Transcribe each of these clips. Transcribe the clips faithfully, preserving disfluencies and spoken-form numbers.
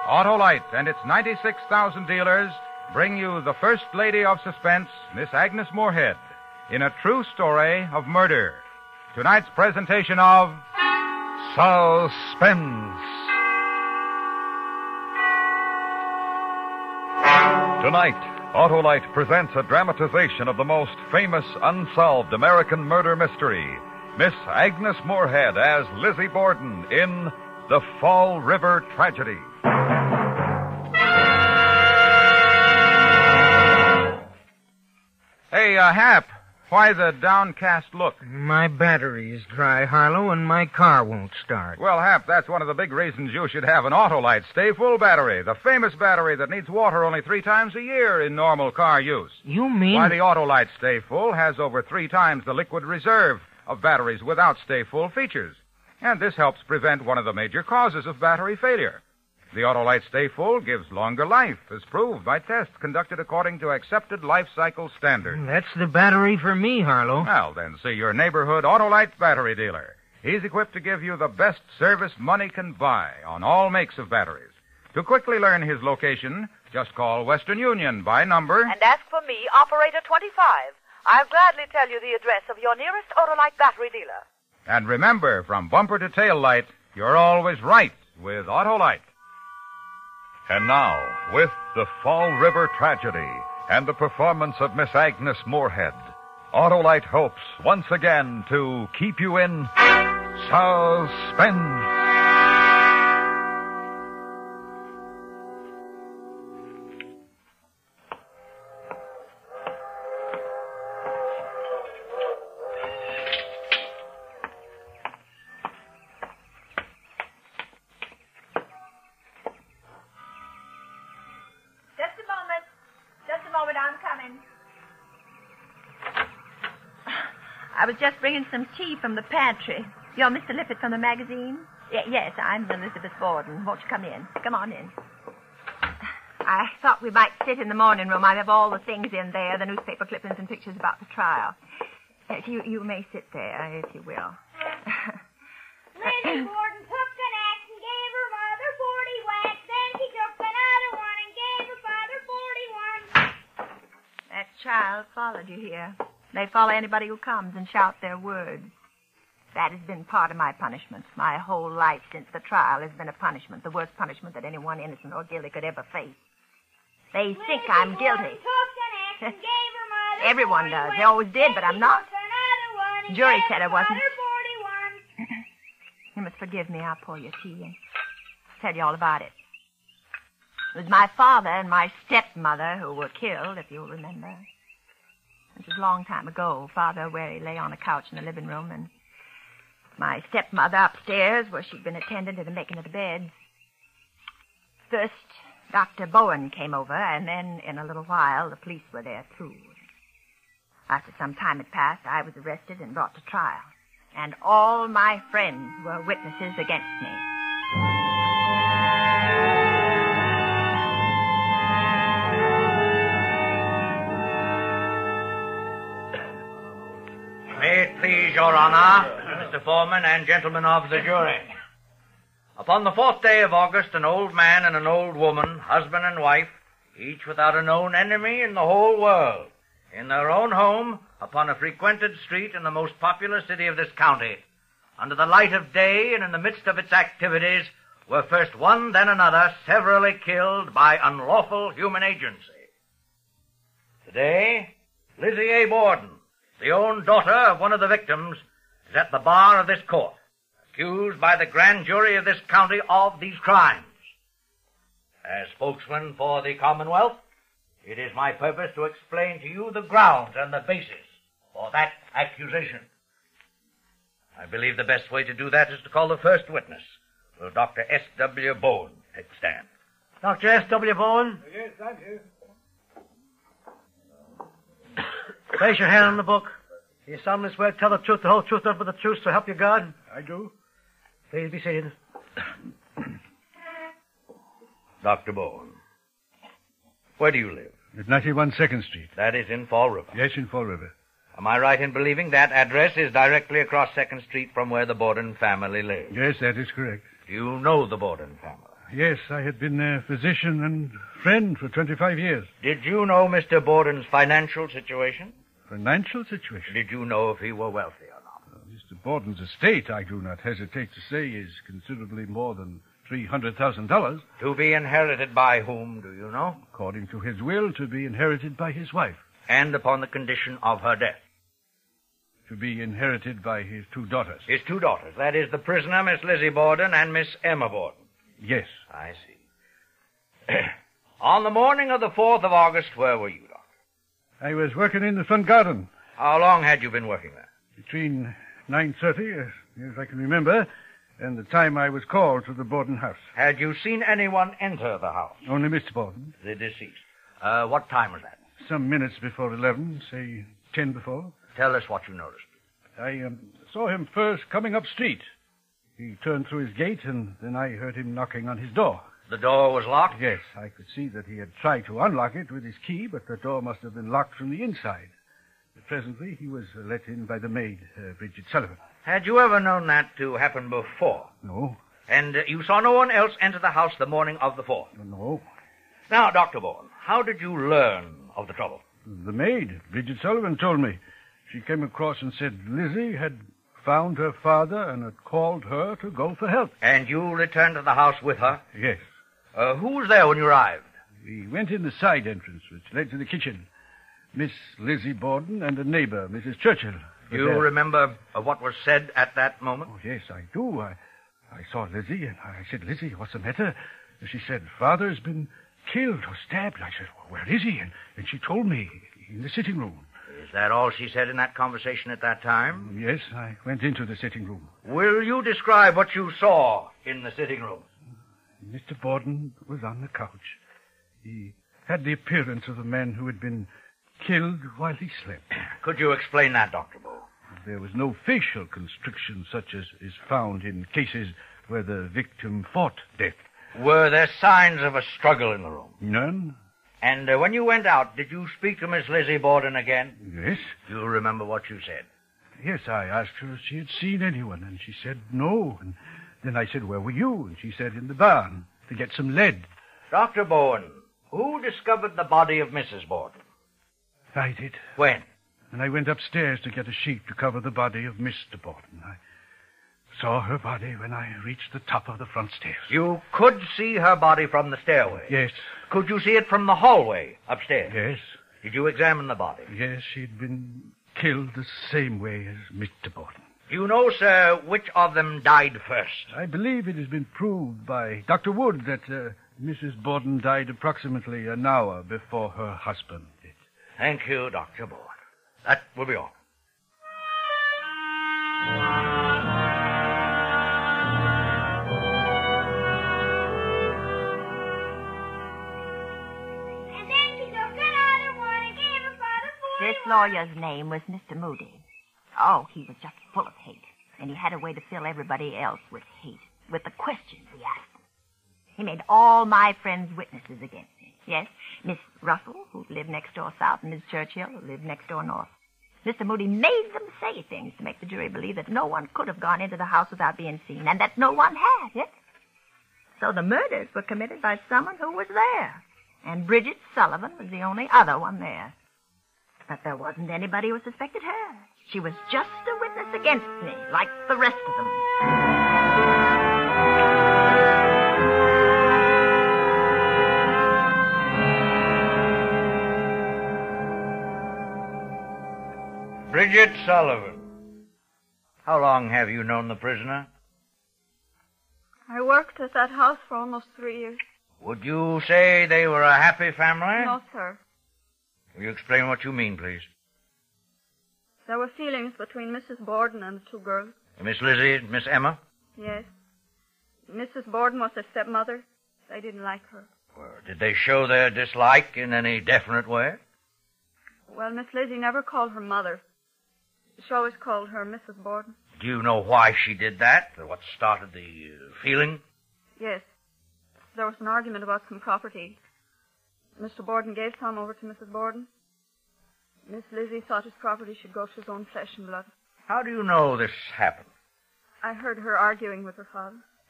Autolite and its ninety-six thousand dealers bring you the First Lady of Suspense, Miss Agnes Moorehead, in a true story of murder. Tonight's presentation of Suspense. Tonight, Autolite presents a dramatization of the most famous unsolved American murder mystery, Miss Agnes Moorehead as Lizzie Borden in The Fall River Tragedy. Hey, uh, Hap, why the downcast look? My battery is dry, Harlow, and my car won't start. Well, Hap, that's one of the big reasons you should have an Autolite Stay Full battery, the famous battery that needs water only three times a year in normal car use. You mean... Why, the Autolite Stay Full has over three times the liquid reserve of batteries without Stay Full features. And this helps prevent one of the major causes of battery failure. The Autolite Stay Full gives longer life, as proved by tests conducted according to accepted life cycle standards. That's the battery for me, Harlow. Well, then see your neighborhood Autolite battery dealer. He's equipped to give you the best service money can buy on all makes of batteries. To quickly learn his location, just call Western Union by number... And ask for me, Operator twenty-five. I'll gladly tell you the address of your nearest Autolite battery dealer. And remember, from bumper to tail light, you're always right with Autolite. And now, with The Fall River Tragedy and the performance of Miss Agnes Moorehead, Autolite hopes once again to keep you in suspense. I was just bringing some tea from the pantry. You're Mister Lippett from the magazine? Y- yes, I'm Elizabeth Borden. Won't you come in? Come on in. I thought we might sit in the morning room. I have all the things in there, the newspaper clippings and pictures about the trial. Yes, you, you may sit there, if you will. Lizzie Borden took an axe and gave her mother forty whacks. Then she took another one and gave her father forty-one. That child followed you here. They follow anybody who comes and shout their words. That has been part of my punishment. My whole life since the trial has been a punishment, the worst punishment that anyone innocent or guilty could ever face. They think Lizzie I'm Borden guilty. took an axe and gave her mother Everyone forty does. whacks. They always did, but Then I'm she not. took another one and Jury gave said her I wasn't. mother forty-one. You must forgive me. I'll pour you tea and tell you all about it. It was my father and my stepmother who were killed, if you'll remember. It was a long time ago. Father where he lay on a couch in the living room, and my stepmother upstairs where she'd been attending to the making of the beds. First, Doctor Bowen came over, and then in a little while the police were there, too. After some time had passed, I was arrested and brought to trial. And all my friends were witnesses against me. May it please your honor, Mister Foreman and gentlemen of the jury. Upon the fourth day of August, an old man and an old woman, husband and wife, each without a known enemy in the whole world, in their own home, upon a frequented street in the most populous city of this county, under the light of day and in the midst of its activities, were first one, then another, severally killed by unlawful human agency. Today, Lizzie A. Borden, the own daughter of one of the victims, is at the bar of this court, accused by the grand jury of this county of these crimes. As spokesman for the Commonwealth, it is my purpose to explain to you the grounds and the basis for that accusation. I believe the best way to do that is to call the first witness. Will Doctor S W. Bowen take the stand? Doctor S W. Bowen? Yes, I'm here. Place your hand on the book. You solemnly swear to tell the truth, the whole truth, nothing but the truth, so help you God? I do. Please be seated. Doctor Bowen, where do you live? At ninety-one Second Street. That is in Fall River. Yes, in Fall River. Am I right in believing that address is directly across Second Street from where the Borden family lives? Yes, that is correct. Do you know the Borden family? Yes, I had been their physician and friend for twenty-five years. Did you know Mister Borden's financial situation? Financial situation? Did you know if he were wealthy or not? Uh, Mister Borden's estate, I do not hesitate to say, is considerably more than three hundred thousand dollars. To be inherited by whom, do you know? According to his will, to be inherited by his wife. And upon the condition of her death? To be inherited by his two daughters. His two daughters. That is, the prisoner, Miss Lizzie Borden, and Miss Emma Borden. Yes. I see. On the morning of the fourth of August, where were you, Doctor? I was working in the front garden. How long had you been working there? Between nine thirty, as, as I can remember, and the time I was called to the Borden house. Had you seen anyone enter the house? Only Mister Borden. The deceased. Uh, what time was that? Some minutes before eleven, say ten before. Tell us what you noticed. I um, saw him first coming up street. He turned through his gate, and then I heard him knocking on his door. The door was locked? Yes, I could see that he had tried to unlock it with his key, but the door must have been locked from the inside. But presently, he was let in by the maid, uh, Bridget Sullivan. Had you ever known that to happen before? No. And uh, you saw no one else enter the house the morning of the fourth? No. Now, Doctor Bourne, how did you learn of the trouble? The maid, Bridget Sullivan, told me. She came across and said Lizzie had found her father and had called her to go for help. And you returned to the house with her? Yes. Uh, who was there when you arrived? We went in the side entrance, which led to the kitchen. Miss Lizzie Borden and a neighbor, Missus Churchill. Do you there. remember uh, what was said at that moment? Oh, yes, I do. I, I saw Lizzie, and I said, Lizzie, what's the matter? And she said, Father's been killed or stabbed. I said, well, where is he? And, and she told me, in the sitting room. Is that all she said in that conversation at that time? Yes, I went into the sitting room. Will you describe what you saw in the sitting room? Mister Borden was on the couch. He had the appearance of a man who had been killed while he slept. Could you explain that, Doctor Bow? There was no facial constriction such as is found in cases where the victim fought death. Were there signs of a struggle in the room? None. And uh, when you went out, did you speak to Miss Lizzie Borden again? Yes. Do you remember what you said? Yes, I asked her if she had seen anyone, and she said no. And then I said, where were you? And she said, in the barn, to get some lead. Doctor Bowen, who discovered the body of Missus Borden? I did. When? And I went upstairs to get a sheet to cover the body of Mister Borden. I saw her body when I reached the top of the front stairs. You could see her body from the stairway? Yes. Could you see it from the hallway upstairs? Yes. Did you examine the body? Yes, she'd been killed the same way as Mister Borden. Do you know, sir, which of them died first? I believe it has been proved by Doctor Wood that uh, Missus Borden died approximately an hour before her husband did. Thank you, Doctor Bowen. That will be all. And then she took another one and gave her father forty. This lawyer's name was Mister Moody. Oh, he was just full of hate. And he had a way to fill everybody else with hate, with the questions he asked them. He made all my friends witnesses against me. Yes, Miss Russell, who lived next door south, and Miss Churchill, who lived next door north. Mister Moody made them say things to make the jury believe that no one could have gone into the house without being seen, and that no one had, yes? So the murders were committed by someone who was there. And Bridget Sullivan was the only other one there. But there wasn't anybody who suspected her. She was just a witness against me, like the rest of them. Bridget Sullivan. How long have you known the prisoner? I worked at that house for almost three years. Would you say they were a happy family? No, sir. Will you explain what you mean, please? There were feelings between Missus Borden and the two girls. Miss Lizzie and Miss Emma? Yes. Missus Borden was their stepmother. They didn't like her. Well, did they show their dislike in any definite way? Well, Miss Lizzie never called her mother. She always called her Missus Borden. Do you know why she did that? Or what started the uh, feeling? Yes. There was an argument about some property. Mister Borden gave some over to Missus Borden. Miss Lizzie thought his property should go to his own flesh and blood. How do you know this happened? I heard her arguing with her father.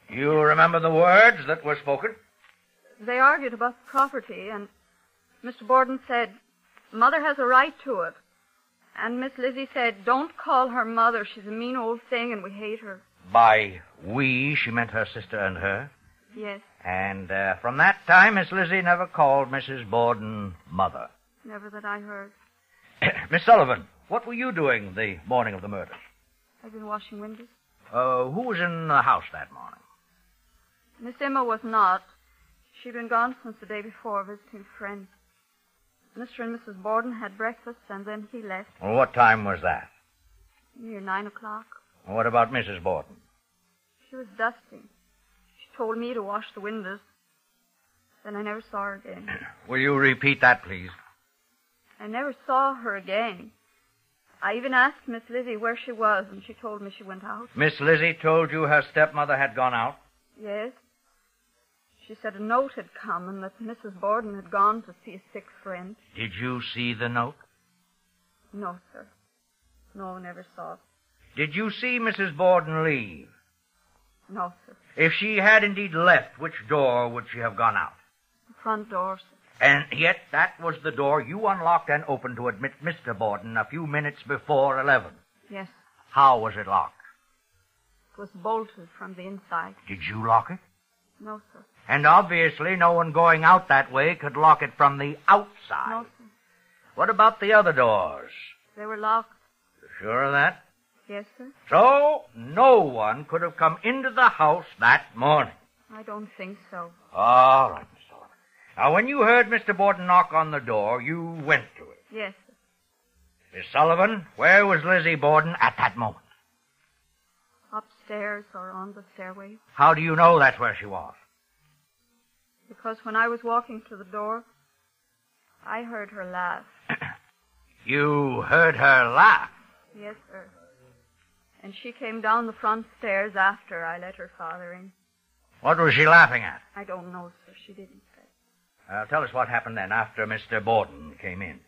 You remember the words that were spoken? They argued about the property, and Mister Borden said, Mother has a right to it. And Miss Lizzie said, don't call her mother. She's a mean old thing, and we hate her. By we, she meant her sister and her. Yes, And uh, from that time, Miss Lizzie never called Missus Borden mother. never that I heard. Miss Sullivan, what were you doing the morning of the murder? I've been washing windows. Uh, who was in the house that morning? Miss Emma was not. She'd been gone since the day before, visiting friends. Mister and Missus Borden had breakfast, and then he left Well, what time was that? near nine o'clock. What about Missus Borden? She was dusting. She told me to wash the windows. Then I never saw her again. Will you repeat that, please? I never saw her again. I even asked Miss Lizzie where she was, and she told me she went out. Miss Lizzie told you her stepmother had gone out? Yes. She said a note had come and that Missus Borden had gone to see a sick friend. Did you see the note? No, sir. No, never saw it. Did you see Missus Borden leave? No, sir. If she had indeed left, which door would she have gone out? The front door, sir. And yet that was the door you unlocked and opened to admit Mister Borden a few minutes before eleven. Yes. How was it locked? It was bolted from the inside. Did you lock it? No, sir. And obviously no one going out that way could lock it from the outside. No, sir. What about the other doors? They were locked. You sure of that? Yes, sir. So, no one could have come into the house that morning. I don't think so. All right, Miss Sullivan. Now, when you heard Mister Borden knock on the door, you went to it. Yes, sir. Miss Sullivan, where was Lizzie Borden at that moment? Upstairs or on the stairway. How do you know that's where she was? Because when I was walking to the door, I heard her laugh. You heard her laugh? Yes, sir. And she came down the front stairs after I let her father in. What was she laughing at? I don't know, sir. She didn't say. Uh, tell us what happened then after Mister Borden came in.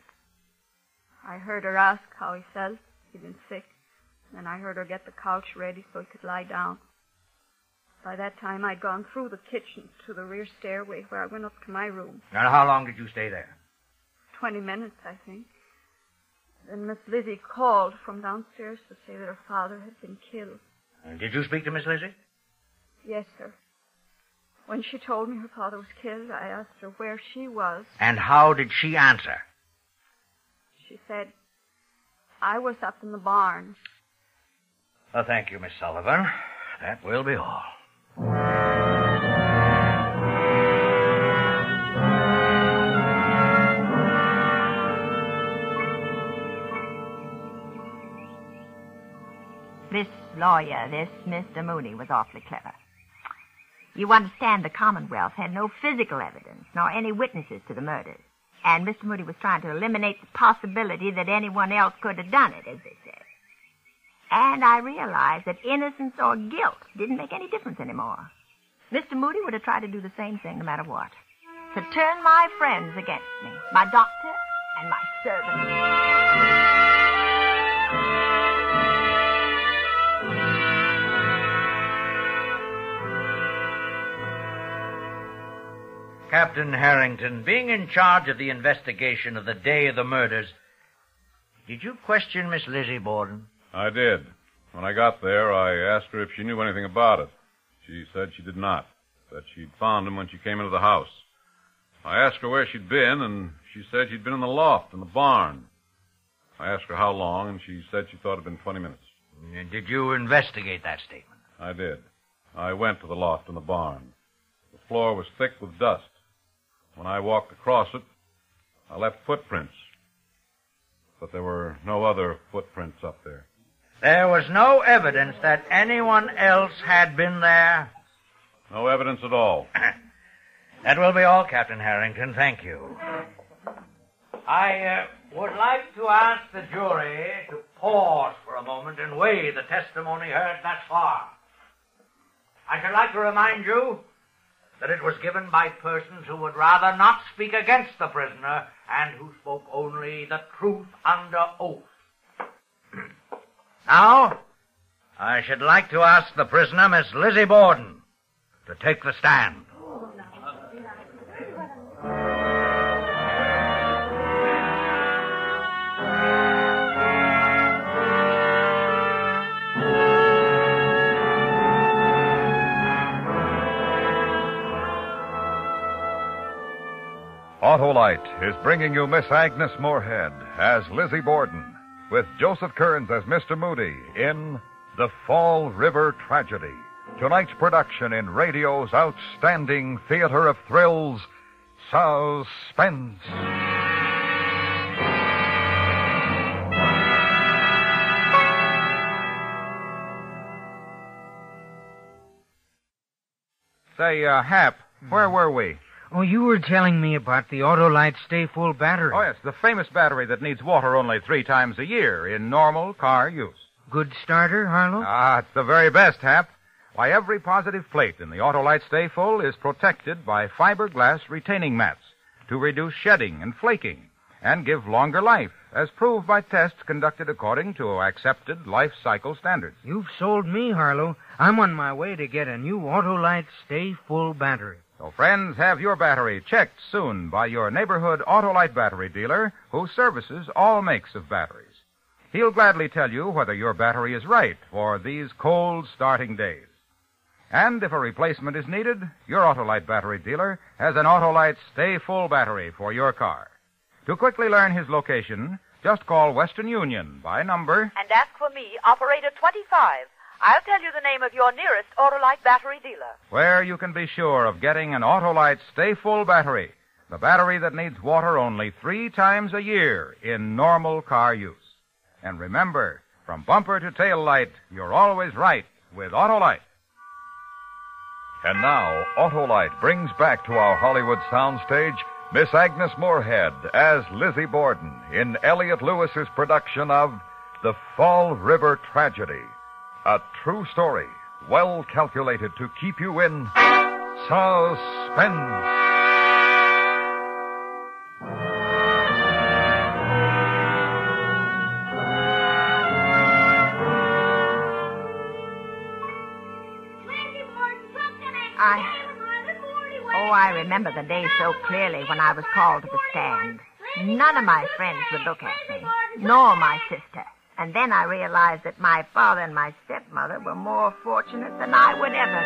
I heard her ask how he felt. He'd been sick. Then I heard her get the couch ready so he could lie down. By that time, I'd gone through the kitchen to the rear stairway where I went up to my room. And how long did you stay there? Twenty minutes, I think. Then Miss Lizzie called from downstairs to say that her father had been killed. Uh, did you speak to Miss Lizzie? Yes, sir. When she told me her father was killed, I asked her where she was. And how did she answer? She said, I was up in the barn. Well, thank you, Miss Sullivan. That will be all. This lawyer, this Mister Mooney, was awfully clever. You understand the Commonwealth had no physical evidence, nor any witnesses to the murders. And Mister Mooney was trying to eliminate the possibility that anyone else could have done it, as they said. And I realized that innocence or guilt didn't make any difference anymore. Mister Mooney would have tried to do the same thing no matter what. To turn my friends against me, my doctor and my servant. Captain Harrington, being in charge of the investigation of the day of the murders, did you question Miss Lizzie Borden? I did. When I got there, I asked her if she knew anything about it. She said she did not, that she'd found him when she came into the house. I asked her where she'd been, and she said she'd been in the loft, in the barn. I asked her how long, and she said she thought it had been twenty minutes. And did you investigate that statement? I did. I went to the loft in the barn. The floor was thick with dust. When I walked across it, I left footprints. But there were no other footprints up there. There was no evidence that anyone else had been there? No evidence at all. That will be all, Captain Harrington. Thank you. I uh, would like to ask the jury to pause for a moment and weigh the testimony heard thus far. I should like to remind you that it was given by persons who would rather not speak against the prisoner and who spoke only the truth under oath. Now, I should like to ask the prisoner, Miss Lizzie Borden, to take the stand. Autolite is bringing you Miss Agnes Moorehead as Lizzie Borden, with Joseph Kearns as Mister Moody in The Fall River Tragedy. Tonight's production in radio's outstanding theater of thrills, Suspense. Say, uh, Hap, where were we? Oh, you were telling me about the Autolite Stay Full battery. Oh, yes, the famous battery that needs water only three times a year in normal car use. Good starter, Harlow? Ah, it's the very best, Hap. Why, every positive plate in the Autolite Stay Full is protected by fiberglass retaining mats to reduce shedding and flaking and give longer life, as proved by tests conducted according to accepted life cycle standards. You've sold me, Harlow. I'm on my way to get a new Autolite Stay Full battery. So, friends, have your battery checked soon by your neighborhood Autolite battery dealer who services all makes of batteries. He'll gladly tell you whether your battery is right for these cold starting days. And if a replacement is needed, your Autolite battery dealer has an Autolite Stay Full battery for your car. To quickly learn his location, just call Western Union by number... And ask for me, Operator twenty-five. I'll tell you the name of your nearest Autolite battery dealer. Where you can be sure of getting an Autolite Stay Full battery, the battery that needs water only three times a year in normal car use. And remember, from bumper to tail light, you're always right with Autolite. And now, Autolite brings back to our Hollywood soundstage Miss Agnes Moorehead as Lizzie Borden in Elliot Lewis's production of The Fall River Tragedy. A true story, well calculated to keep you in suspense. I... Oh, I remember the day so clearly when I was called to the stand. None of my friends would look at me, nor my sister. And then I realized that my father and my stepmother were more fortunate than I would ever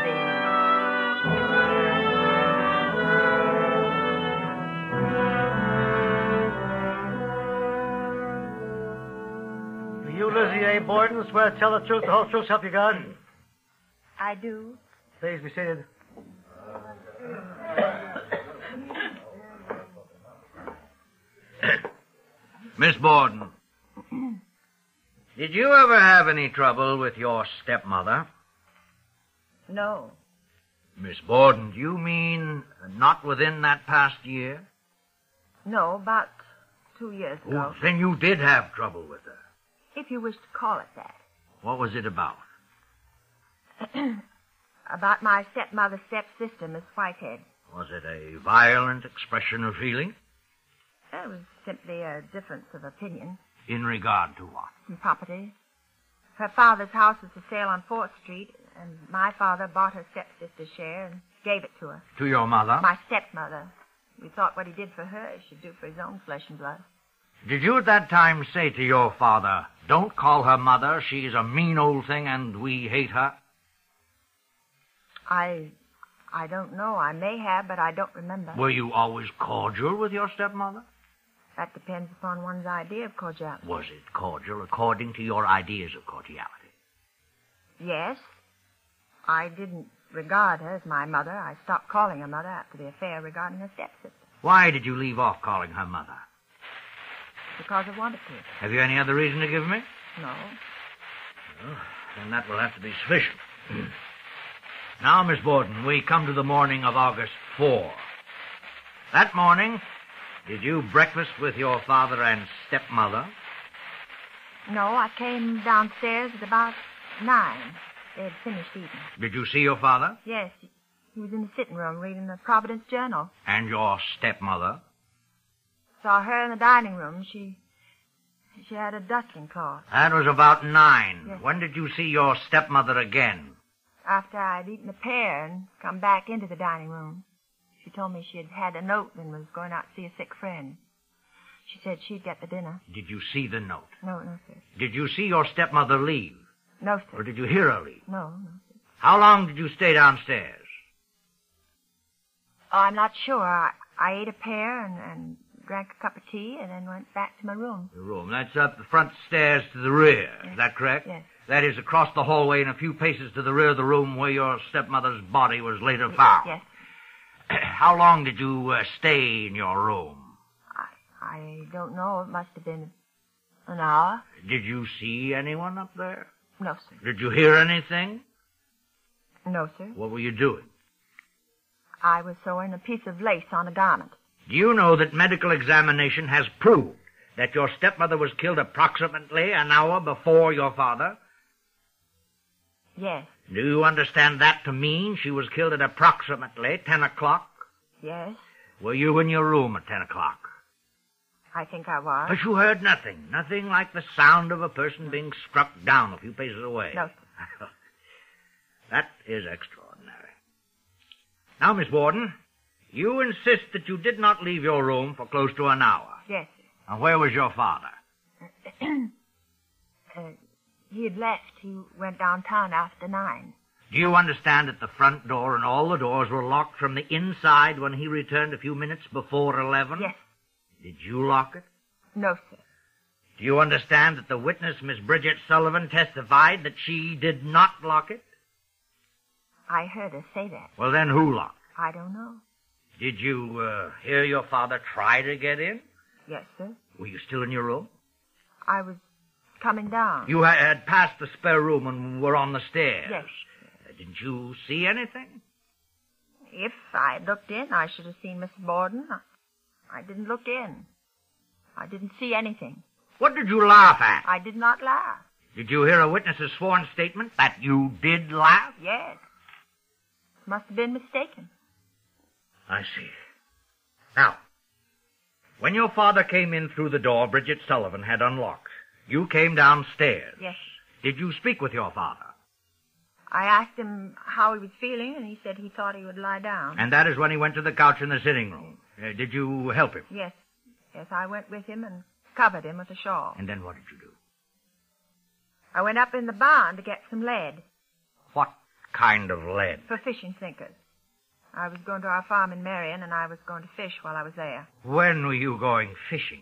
be. You, Lizzie A. Borden, swear to tell the truth, the whole truth, help you God? I do. Please be seated. Miss Borden, did you ever have any trouble with your stepmother? No. Miss Borden, do you mean not within that past year? No, about two years ago. Oh, then you did have trouble with her. If you wish to call it that. What was it about? About my stepmother's stepsister, Miss Whitehead. Was it a violent expression of feeling? It was simply a difference of opinion. In regard to what? Some property. Her father's house was for sale on Fourth Street, and my father bought her stepsister's share and gave it to her. To your mother? My stepmother. We thought what he did for her, he should do for his own flesh and blood. Did you at that time say to your father, don't call her mother, she's a mean old thing and we hate her? I... I don't know. I may have, but I don't remember. Were you always cordial with your stepmother? That depends upon one's idea of cordiality. Was it cordial according to your ideas of cordiality? Yes. I didn't regard her as my mother. I stopped calling her mother after the affair regarding her stepsister. Why did you leave off calling her mother? Because I wanted to. Have you any other reason to give me? No. Well, then that will have to be sufficient. Now, Miss Borden, we come to the morning of August fourth. That morning, did you breakfast with your father and stepmother? No, I came downstairs at about nine. They had finished eating. Did you see your father? Yes. He was in the sitting room reading the Providence Journal. And your stepmother? Saw her in the dining room. She... She had a dusting cloth. That was about nine. Yes. When did you see your stepmother again? After I'd eaten a pear and come back into the dining room. She told me she had had a note and was going out to see a sick friend. She said she'd get the dinner. Did you see the note? No, no, sir. Did you see your stepmother leave? No, sir. Or did you hear her leave? No, no, sir. How long did you stay downstairs? Oh, I'm not sure. I, I ate a pear and, and drank a cup of tea and then went back to my room. The room. That's up the front stairs to the rear. Yes. Is that correct? Yes. That is across the hallway and a few paces to the rear of the room where your stepmother's body was later found. Yes. How long did you uh, stay in your room? I, I don't know. It must have been an hour. Did you see anyone up there? No, sir. Did you hear anything? No, sir. What were you doing? I was sewing a piece of lace on a garment. Do you know that medical examination has proved that your stepmother was killed approximately an hour before your father? Yes. Do you understand that to mean she was killed at approximately ten o'clock? Yes. Were you in your room at ten o'clock? I think I was. But you heard nothing. Nothing like the sound of a person being struck down a few paces away. No, sir. That is extraordinary. Now, Miss Borden, you insist that you did not leave your room for close to an hour. Yes, sir. And where was your father? uh, he had left. He went downtown after nine. Do you understand that the front door and all the doors were locked from the inside when he returned a few minutes before eleven? Yes. Did you lock it? No, sir. Do you understand that the witness, Miss Bridget Sullivan, testified that she did not lock it? I heard her say that. Well, then who locked it? I don't know. Did you uh, hear your father try to get in? Yes, sir. Were you still in your room? I was coming down. You ha- had passed the spare room and were on the stairs? Yes. Uh, didn't you see anything? If I'd looked in, I should have seen Missus Borden. I, I didn't look in. I didn't see anything. What did you laugh at? I did not laugh. Did you hear a witness's sworn statement that you did laugh? Yes. Must have been mistaken. I see. Now, when your father came in through the door Bridget Sullivan had unlocked, you came downstairs. Yes. Did you speak with your father? I asked him how he was feeling, and he said he thought he would lie down. And that is when he went to the couch in the sitting room. Uh, did you help him? Yes. Yes, I went with him and covered him with a shawl. And then what did you do? I went up in the barn to get some lead. What kind of lead? For fishing sinkers. I was going to our farm in Marion, and I was going to fish while I was there. When were you going fishing?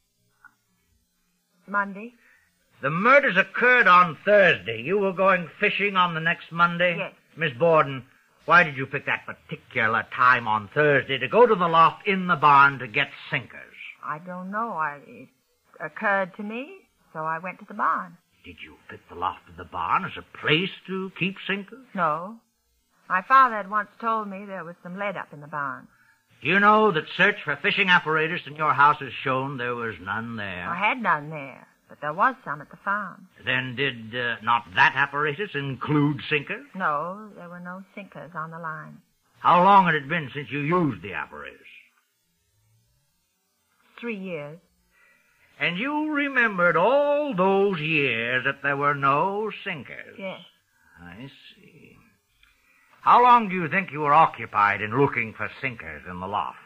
Monday. The murders occurred on Thursday. You were going fishing on the next Monday? Yes. Miss Borden, why did you pick that particular time on Thursday to go to the loft in the barn to get sinkers? I don't know. I, it occurred to me, so I went to the barn. Did you pick the loft of the barn as a place to keep sinkers? No. My father had once told me there was some lead up in the barn. Do you know that search for fishing apparatus in your house has shown there was none there? I had none there, but there was some at the farm. Then did uh, not that apparatus include sinkers? No, there were no sinkers on the line. How long had it been since you used the apparatus? Three years. And you remembered all those years that there were no sinkers? Yes. I see. How long do you think you were occupied in looking for sinkers in the loft?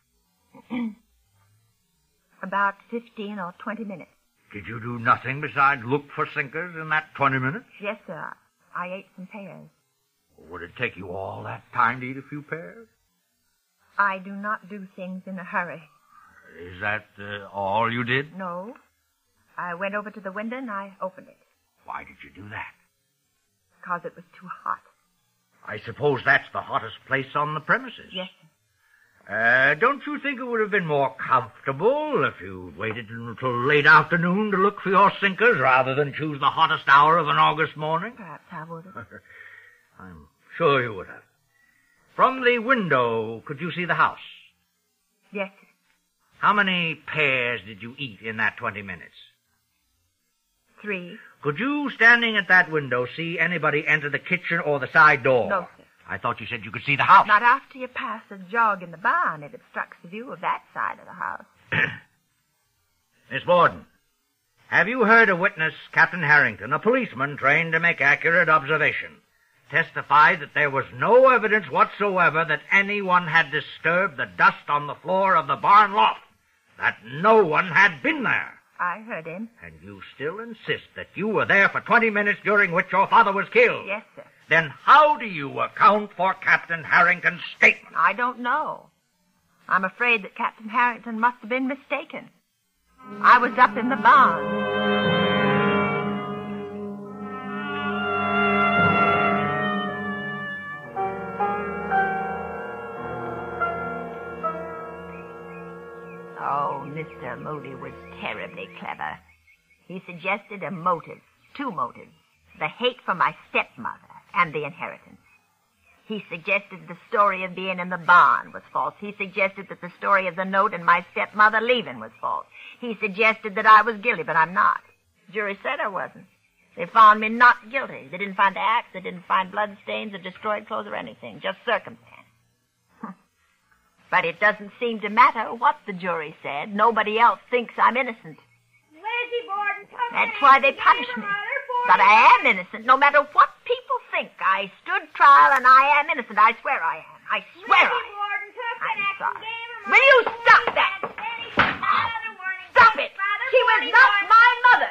About fifteen or twenty minutes. Did you do nothing besides look for sinkers in that twenty minutes? Yes, sir. I ate some pears. Would it take you all that time to eat a few pears? I do not do things in a hurry. Is that uh, all you did? No. I went over to the window and I opened it. Why did you do that? Because it was too hot. I suppose that's the hottest place on the premises. Yes, sir. Uh, don't you think it would have been more comfortable if you waited until late afternoon to look for your sinkers rather than choose the hottest hour of an August morning? Perhaps I would have. I'm sure you would have. From the window, could you see the house? Yes, sir. How many pears did you eat in that twenty minutes? Three. Could you, standing at that window, see anybody enter the kitchen or the side door? No, sir. I thought you said you could see the house. Not after you pass the jog in the barn. It obstructs the view of that side of the house. Miss Borden, have you heard a witness, Captain Harrington, a policeman trained to make accurate observation, testified that there was no evidence whatsoever that anyone had disturbed the dust on the floor of the barn loft, that no one had been there. I heard him. And you still insist that you were there for twenty minutes during which your father was killed? Yes, sir. Then how do you account for Captain Harrington's statement? I don't know. I'm afraid that Captain Harrington must have been mistaken. I was up in the barn. Oh, Mister Moody was terribly clever. He suggested a motive, two motives, the hate for my stepmother and the inheritance. He suggested the story of being in the barn was false. He suggested that the story of the note and my stepmother leaving was false. He suggested that I was guilty, but I'm not. The jury said I wasn't. They found me not guilty. They didn't find the axe. They didn't find blood stains or destroyed clothes or anything, just circumstance. But it doesn't seem to matter what the jury said. Nobody else thinks I'm innocent. Lizzie Borden, come That's why they punish me. But I am innocent, no matter what people think. I stood trial, and I am innocent. I swear I am. I swear I am. I'm sorry. Will you stop that? Stop it! She was not my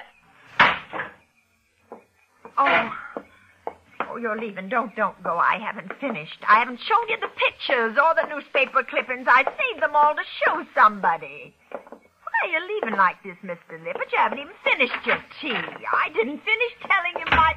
mother. Oh. Oh, you're leaving. Don't, don't go. I haven't finished. I haven't shown you the pictures or the newspaper clippings. I saved them all to show somebody. Why are you leaving like this, Mister Lippert? You haven't even finished your tea. I didn't finish telling you my...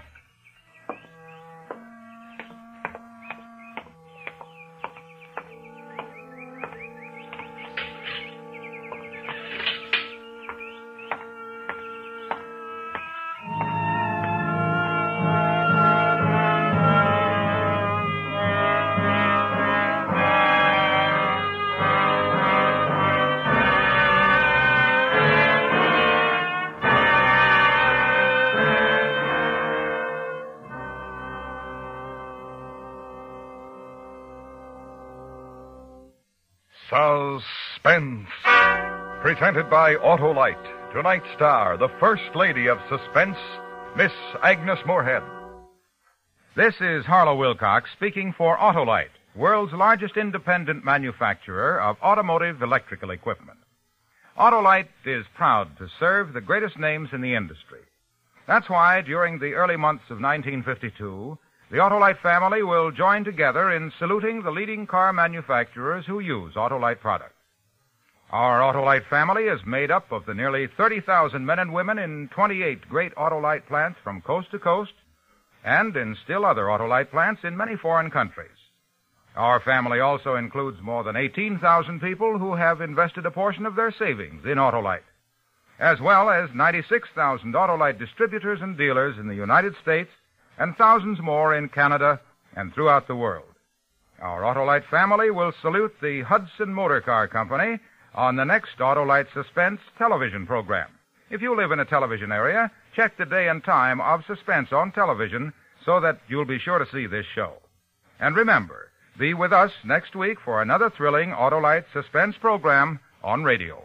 Suspense. Presented by Autolite. Tonight's star, the First Lady of Suspense, Miss Agnes Moorehead. This is Harlow Wilcox speaking for Autolite, world's largest independent manufacturer of automotive electrical equipment. Autolite is proud to serve the greatest names in the industry. That's why during the early months of nineteen fifty-two, the Autolite family will join together in saluting the leading car manufacturers who use Autolite products. Our Autolite family is made up of the nearly thirty thousand men and women in twenty-eight great Autolite plants from coast to coast and in still other Autolite plants in many foreign countries. Our family also includes more than eighteen thousand people who have invested a portion of their savings in Autolite, as well as ninety-six thousand Autolite distributors and dealers in the United States and thousands more in Canada and throughout the world. Our Autolite family will salute the Hudson Motor Car Company on the next Autolite Suspense television program. If you live in a television area, check the day and time of Suspense on television so that you'll be sure to see this show. And remember, be with us next week for another thrilling Autolite Suspense program on radio.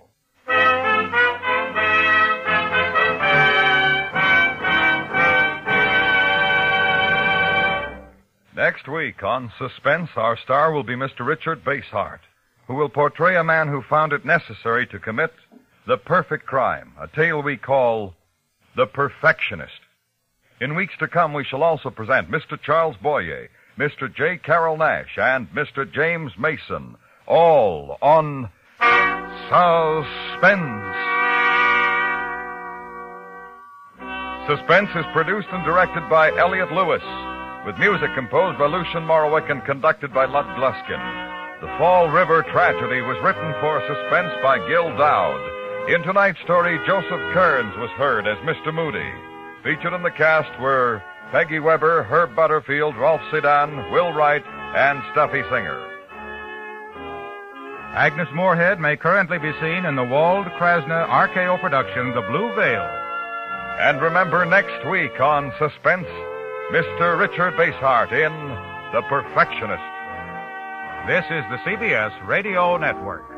Next week on Suspense, our star will be Mister Richard Basehart, who will portray a man who found it necessary to commit the perfect crime, a tale we call The Perfectionist. In weeks to come, we shall also present Mister Charles Boyer, Mister J. Carroll Nash, and Mister James Mason, all on Suspense. Suspense is produced and directed by Elliot Lewis, with music composed by Lucian Morowick and conducted by Lud Gluskin. The Fall River Tragedy was written for Suspense by Gil Dowd. In tonight's story, Joseph Kearns was heard as Mister Moody. Featured in the cast were Peggy Weber, Herb Butterfield, Rolf Sedan, Will Wright, and Stuffy Singer. Agnes Moorehead may currently be seen in the Wald Krasner R K O production, The Blue Veil. And remember, next week on Suspense, Mister Richard Basehart in The Perfectionist. This is the C B S Radio Network.